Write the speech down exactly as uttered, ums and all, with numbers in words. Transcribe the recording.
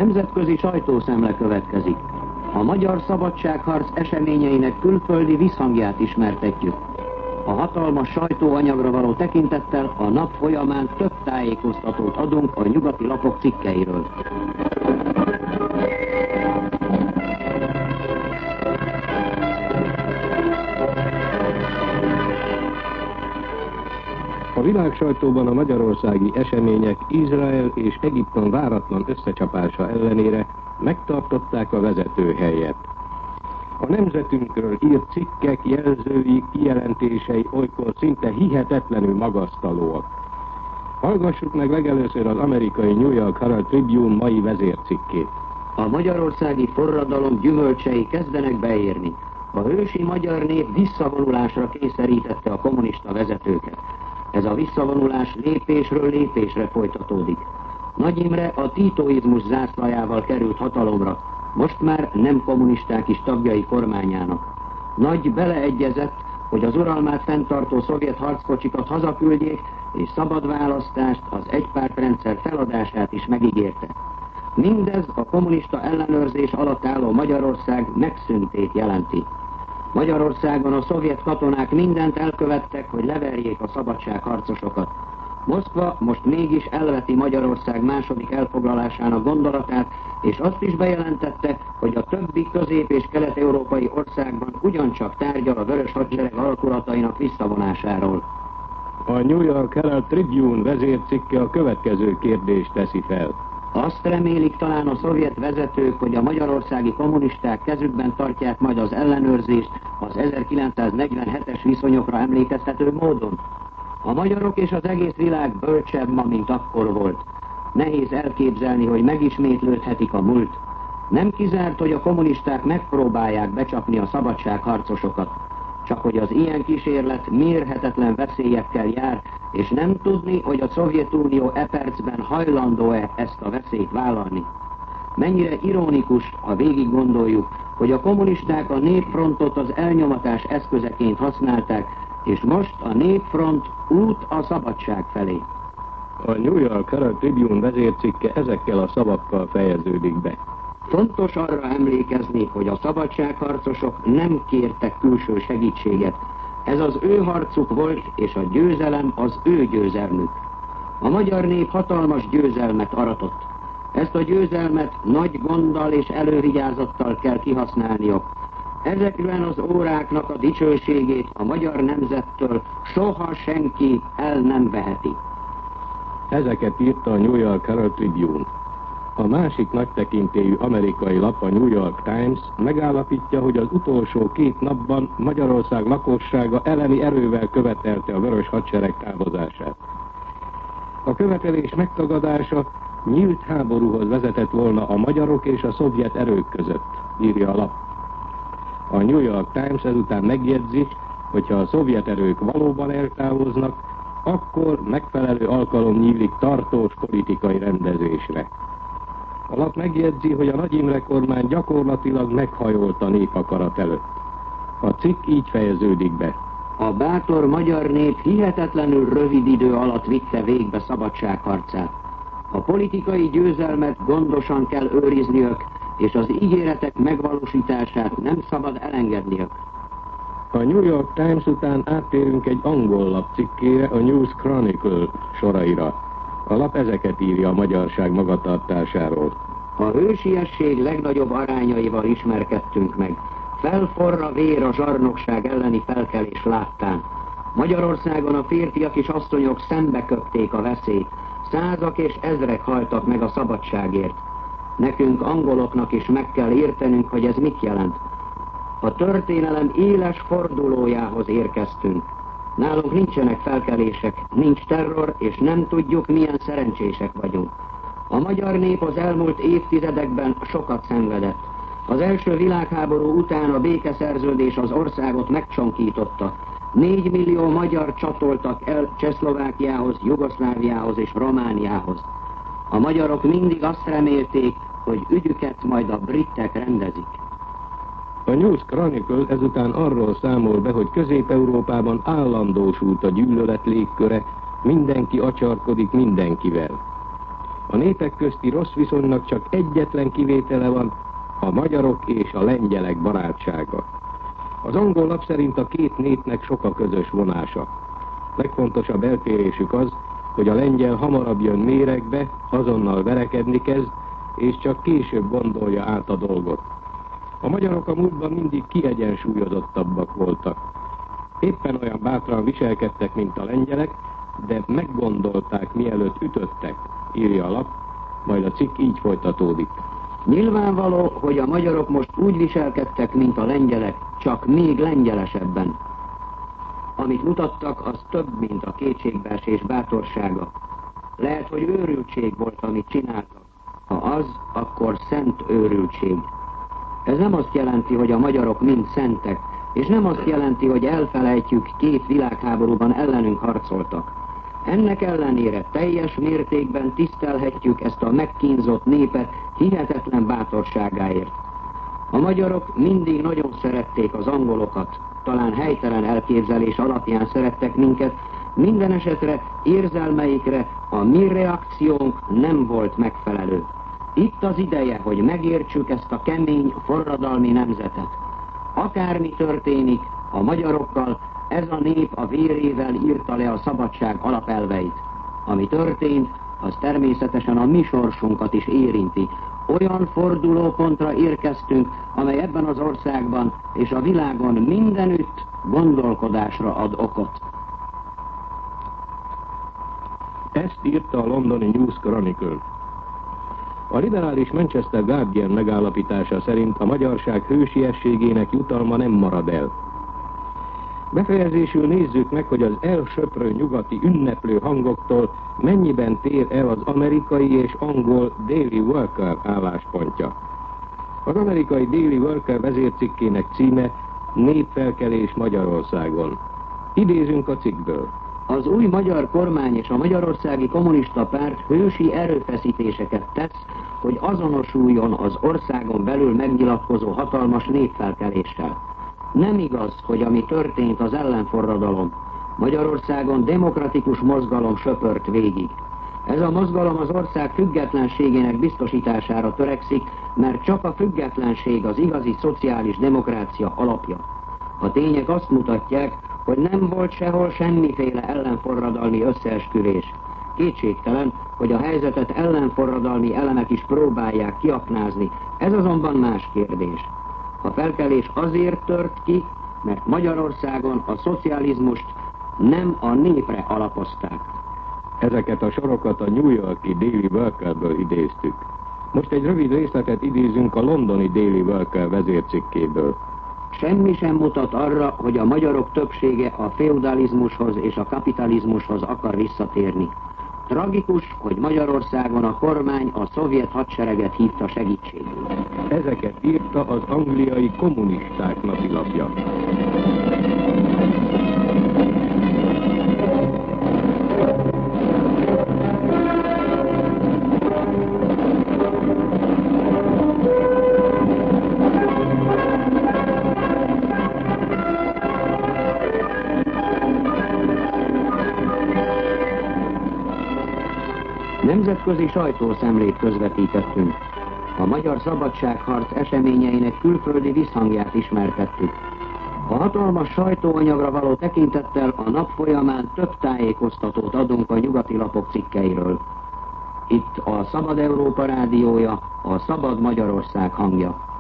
nemzetközi sajtószemle következik. A magyar szabadságharc eseményeinek külföldi visszhangját ismertetjük. A hatalmas sajtóanyagra való tekintettel a nap folyamán több tájékoztatót adunk a nyugati lapok cikkeiről. A világsajtóban a magyarországi események Izrael és Egyiptom váratlan összecsapása ellenére megtartották a vezető helyet. A nemzetünkről írt cikkek, jelzői, kijelentései olykor szinte hihetetlenül magasztalóak. Hallgassuk meg legelőször az amerikai New York Herald Tribune mai vezércikkét. A magyarországi forradalom gyümölcsei kezdenek beérni. A hősi magyar nép visszavonulásra kényszerítette a kommunista vezetőket. Ez a visszavonulás lépésről lépésre folytatódik. Nagy Imre a titoizmus zászlajával került hatalomra, most már nem kommunisták is tagjai kormányának. Nagy beleegyezett, hogy az uralmát fenntartó szovjet harckocsikat hazaküldjék, és szabad választást, az egypártrendszer feladását is megígérte. Mindez a kommunista ellenőrzés alatt álló Magyarország megszűntét jelenti. Magyarországon a szovjet katonák mindent elkövettek, hogy leverjék a szabadságharcosokat. Moszkva most mégis elveti Magyarország második elfoglalásának gondolatát, és azt is bejelentette, hogy a többi közép- és kelet-európai országban ugyancsak tárgyal a vörös hadsereg alakulatainak visszavonásáról. A New York Herald Tribune vezércikke a következő kérdést teszi fel. Azt remélik talán a szovjet vezetők, hogy a magyarországi kommunisták kezükben tartják majd az ellenőrzést az ezerkilencszáznegyvenhetes viszonyokra emlékeztető módon. A magyarok és az egész világ bölcsebb ma, mint akkor volt. Nehéz elképzelni, hogy megismétlődhetik a múlt. Nem kizárt, hogy a kommunisták megpróbálják becsapni a szabadságharcosokat. Csak hogy az ilyen kísérlet mérhetetlen veszélyekkel jár, és nem tudni, hogy a Szovjetunió e percben hajlandó-e ezt a veszélyt vállalni. Mennyire ironikus, ha végig gondoljuk, hogy a kommunisták a népfrontot az elnyomatás eszközeként használták, és most a népfront út a szabadság felé. A New York Herald Tribune vezércikke ezekkel a szavakkal fejeződik be. Fontos arra emlékezni, hogy a szabadságharcosok nem kértek külső segítséget. Ez az ő harcuk volt, és a győzelem az ő győzelmük. A magyar nép hatalmas győzelmet aratott. Ezt a győzelmet nagy gonddal és elővigyázattal kell kihasználniuk. Ezekben az óráknak a dicsőségét a magyar nemzettől soha senki el nem veheti. Ezeket írta a New York Herald Tribune. A másik nagy tekintélyű amerikai lap, a New York Times megállapítja, hogy az utolsó két napban Magyarország lakossága elemi erővel követelte a vörös hadsereg távozását. A követelés megtagadása nyílt háborúhoz vezetett volna a magyarok és a szovjet erők között, írja a lap. A New York Times ezután megjegyzi, hogyha a szovjet erők valóban eltávoznak, akkor megfelelő alkalom nyílik tartós politikai rendezésre. A lap megjegyzi, hogy a Nagy Imre kormány gyakorlatilag meghajolt a népakarat előtt. A cikk így fejeződik be. A bátor magyar nép hihetetlenül rövid idő alatt vitte végbe szabadságharcát. A politikai győzelmet gondosan kell őrizniük, és az ígéretek megvalósítását nem szabad elengedniük. A New York Times után áttérünk egy angol lap cikkére, a News Chronicle soraira. A lap ezeket írja a magyarság magatartásáról. A hősiesség legnagyobb arányaival ismerkedtünk meg. Felforra vér a zsarnokság elleni felkelés láttán. Magyarországon a férfiak és asszonyok szembeköpték a veszélyt. Százak és ezrek haltak meg a szabadságért. Nekünk angoloknak is meg kell értenünk, hogy ez mit jelent. A történelem éles fordulójához érkeztünk. Nálunk nincsenek felkelések, nincs terror, és nem tudjuk, milyen szerencsések vagyunk. A magyar nép az elmúlt évtizedekben sokat szenvedett. Az első világháború után a békeszerződés az országot megcsonkította. Négy millió magyar csatoltak el Csehszlovákiához, Jugoszláviához és Romániához. A magyarok mindig azt remélték, hogy ügyüket majd a britek rendezik. A News Chronicle ezután arról számol be, hogy Közép-Európában állandósult a gyűlölet légköre, mindenki acsarkodik mindenkivel. A népek közti rossz viszonynak csak egyetlen kivétele van, a magyarok és a lengyelek barátsága. Az angol lap szerint a két népnek sok a közös vonása. Legfontosabb eltérésük az, hogy a lengyel hamarabb jön méregbe, azonnal verekedni kezd, és csak később gondolja át a dolgot. A magyarok a múltban mindig kiegyensúlyozottabbak voltak. Éppen olyan bátran viselkedtek, mint a lengyelek, de meggondolták, mielőtt ütöttek, írja a lap, majd a cikk így folytatódik. Nyilvánvaló, hogy a magyarok most úgy viselkedtek, mint a lengyelek, csak még lengyelesebben. Amit mutattak, az több, mint a kétségbeesés bátorsága. Lehet, hogy őrültség volt, amit csináltak. Ha az, akkor szent őrültség. Ez nem azt jelenti, hogy a magyarok mind szentek, és nem azt jelenti, hogy elfelejtjük, két világháborúban ellenünk harcoltak. Ennek ellenére teljes mértékben tisztelhetjük ezt a megkínzott népet hihetetlen bátorságáért. A magyarok mindig nagyon szerették az angolokat, talán helytelen elképzelés alapján szerettek minket, minden esetre érzelmeikre a mi reakciónk nem volt megfelelő. Itt az ideje, hogy megértsük ezt a kemény, forradalmi nemzetet. Akármi történik, a magyarokkal ez a nép a vérével írta le a szabadság alapelveit. Ami történt, az természetesen a mi sorsunkat is érinti. Olyan fordulópontra érkeztünk, amely ebben az országban és a világon mindenütt gondolkodásra ad okot. Ezt írta a londoni News Chronicle. A liberális Manchester Guardian megállapítása szerint a magyarság hősiességének jutalma nem marad el. Befejezésül nézzük meg, hogy az elsöprő nyugati ünneplő hangoktól mennyiben tér el az amerikai és angol Daily Worker álláspontja. Az amerikai Daily Worker vezércikkének címe Népfelkelés Magyarországon. Idézünk a cikkből. Az új magyar kormány és a Magyarországi Kommunista Párt hősi erőfeszítéseket tesz, hogy azonosuljon az országon belül megnyilatkozó hatalmas népfelkeléssel. Nem igaz, hogy ami történt az ellenforradalom. Magyarországon demokratikus mozgalom söpört végig. Ez a mozgalom az ország függetlenségének biztosítására törekszik, mert csak a függetlenség az igazi szociális demokrácia alapja. A tények azt mutatják, hogy nem volt sehol semmiféle ellenforradalmi összeesküvés. Kétségtelen, hogy a helyzetet ellenforradalmi elemek is próbálják kiaknázni, ez azonban más kérdés. A felkelés azért tört ki, mert Magyarországon a szocializmust nem a népre alapozták. Ezeket a sorokat a New York-i Daily Workerből idéztük. Most egy rövid részletet idézünk a londoni Daily Worker vezércikkéből. Semmi sem mutat arra, hogy a magyarok többsége a feudalizmushoz és a kapitalizmushoz akar visszatérni. Tragikus, hogy Magyarországon a kormány a szovjet hadsereget hívta segítségül. Ezeket írta az angliai kommunisták napilapja. Nemzetközi sajtószemlét közvetítettünk. A magyar szabadságharc eseményeinek külföldi visszhangját ismertettük. A hatalmas sajtóanyagra való tekintettel a nap folyamán több tájékoztatót adunk a nyugati lapok cikkeiről. Itt a Szabad Európa rádiója, a Szabad Magyarország hangja.